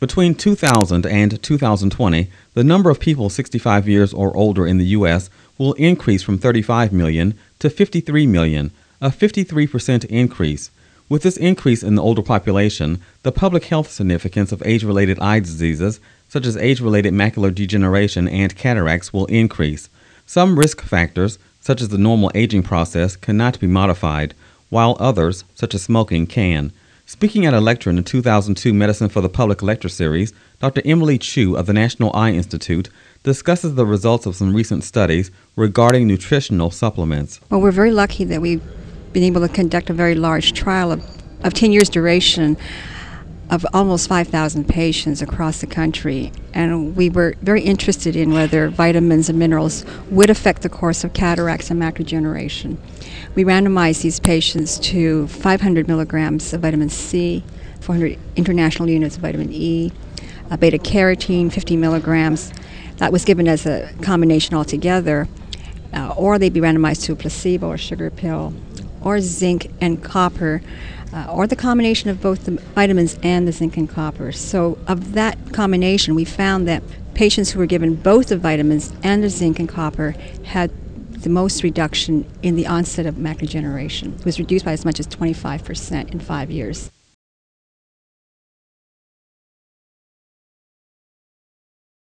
Between 2000 and 2020, the number of people 65 years or older in the U.S. will increase from 35 million to 53 million, a 53% increase. With this increase in the older population, the public health significance of age-related eye diseases, such as age-related macular degeneration and cataracts, will increase. Some risk factors, such as the normal aging process, cannot be modified, while others, such as smoking, can. Speaking at a lecture in the 2002 Medicine for the Public lecture series, Dr. Emily Chu of the National Eye Institute discusses the results of some recent studies regarding nutritional supplements. Well, we're very lucky that we've been able to conduct a very large trial of 10 years duration of almost 5,000 patients across the country, and we were very interested in whether vitamins and minerals would affect the course of cataracts and macular degeneration. We randomized these patients to 500 milligrams of vitamin C, 400 international units of vitamin E, beta-carotene, 50 milligrams. That was given as a combination altogether, or they'd be randomized to a placebo or sugar pill, or zinc and copper, or the combination of both the vitamins and the zinc and copper. So of that combination, we found that patients who were given both the vitamins and the zinc and copper had the most reduction in the onset of macular degeneration. It was reduced by as much as 25% in 5 years.